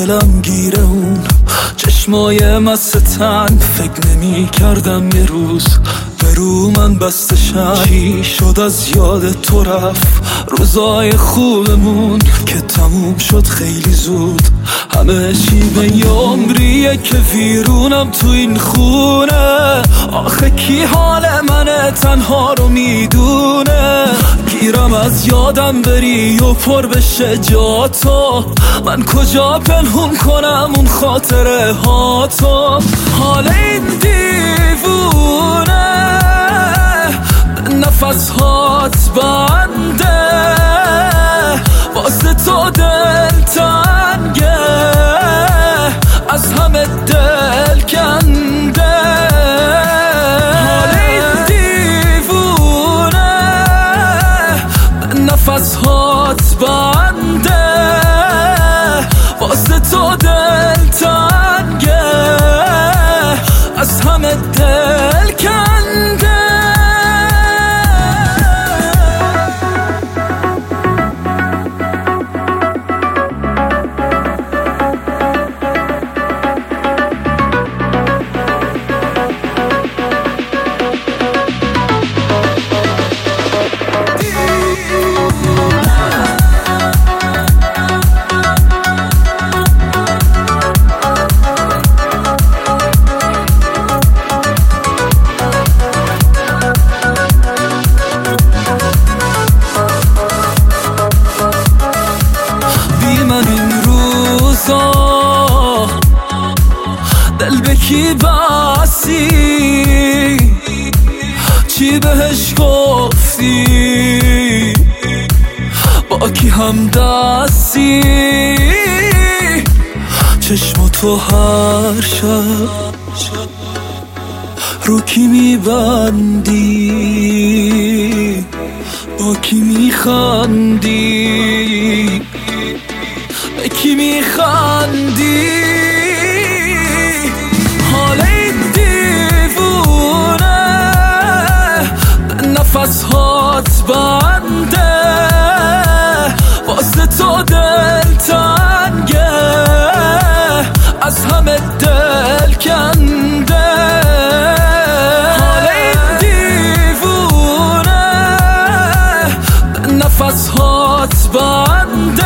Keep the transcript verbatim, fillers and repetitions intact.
دلم گیره اون چشمای مستن، فکر نمی کردم یه روز به رو من بستشن. چی شد از یاد تو رفت روزای خوبمون که تموم شد خیلی زود. همه چی به یه عمریه که ویرونم تو این خونه. آخه کی حال من تنها رو میدونه؟ گیرم از یادم بری و پر بشه جا تو، من کجا پنهون کنم اون خاطره ها تو. حال این دیوونه نفس هات بنده، واسه تو دل تنگه از همه دل کنده. حال این دیوونه نفس هات بنده، واسه تو دل تنگه از همه دل کنده. دل به کی بسی؟ چی بهش گفتی؟ با کی هم دستی؟ چشم تو هر شب رو کی میبندی؟ با کی میخندی؟ به کی میخندی؟ حال این دیوونه نفس هات بنده، واسه تو دل تنگه از همه دل کنده. حال این دیوونه نفس هات بنده،